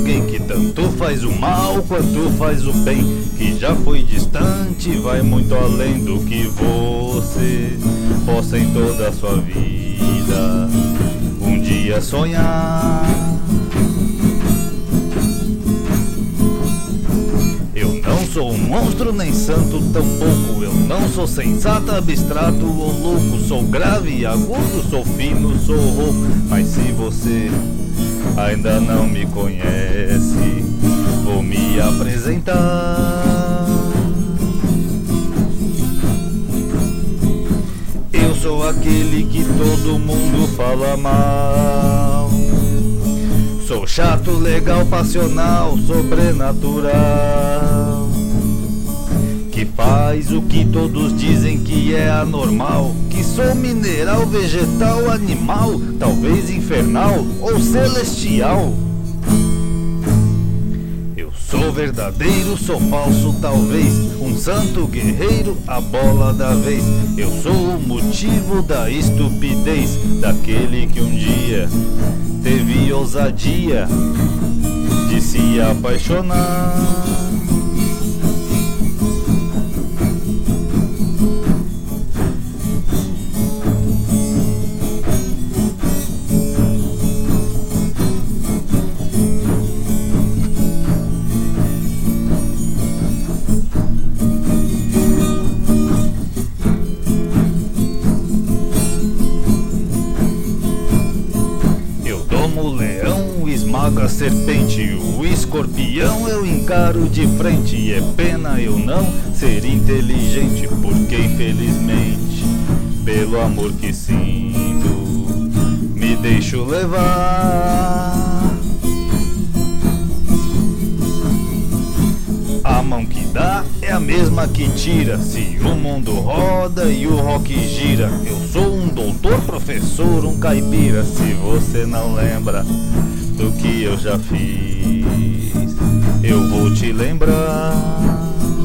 alguém que tanto faz o mal quanto faz o bem, que já foi distante, vai muito além do que você possa em toda a sua vida um dia sonhar. Eu não sou um monstro nem santo tampouco, eu não sou sensato, abstrato ou louco, sou grave e agudo, sou fino, sou rouco, mas se você ainda não me conhece, vou me apresentar. Eu sou aquele que todo mundo fala mal, sou chato, legal, passional, sobrenatural, que faz o que todos dizem que é anormal, que sou mineral, vegetal, animal, talvez infernal ou celestial. Eu sou verdadeiro, sou falso, talvez um santo guerreiro, a bola da vez. Eu sou o motivo da estupidez daquele que um dia teve ousadia de se apaixonar. Esmaga a serpente, o escorpião eu encaro de frente. É pena eu não ser inteligente, porque infelizmente, pelo amor que sinto, me deixo levar. A mão que dá é a mesma que tira, se o mundo roda e o rock gira. Eu sou um doutor, professor, um caipira. Se você não lembra do que eu já fiz, eu vou te lembrar.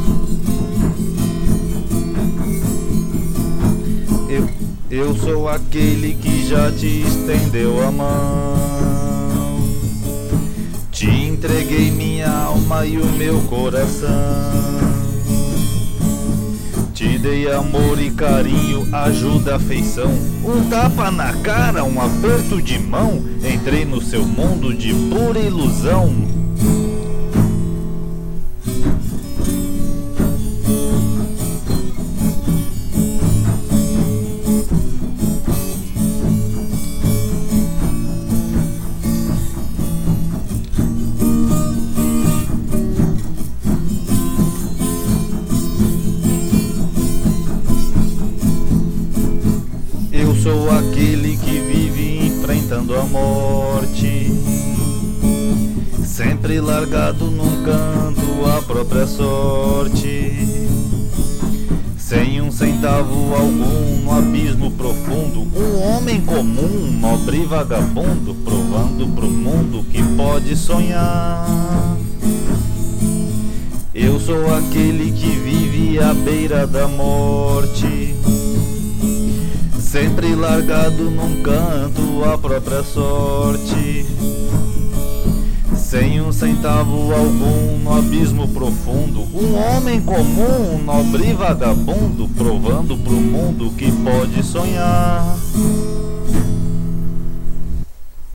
Eu sou aquele que já te estendeu a mão, te entreguei minha alma e o meu coração, te dei amor e carinho, ajuda, afeição, um tapa na cara, um aperto de mão. Entrei no seu mundo de pura ilusão. Eu sou aquele que vive enfrentando a morte, sempre largado num canto à própria sorte, sem um centavo algum no abismo profundo. Um homem comum, nobre e vagabundo, provando pro mundo que pode sonhar. Eu sou aquele que vive à beira da morte, sempre largado num canto à própria sorte, sem um centavo algum no abismo profundo. Um homem comum, nobre e vagabundo, provando pro mundo que pode sonhar.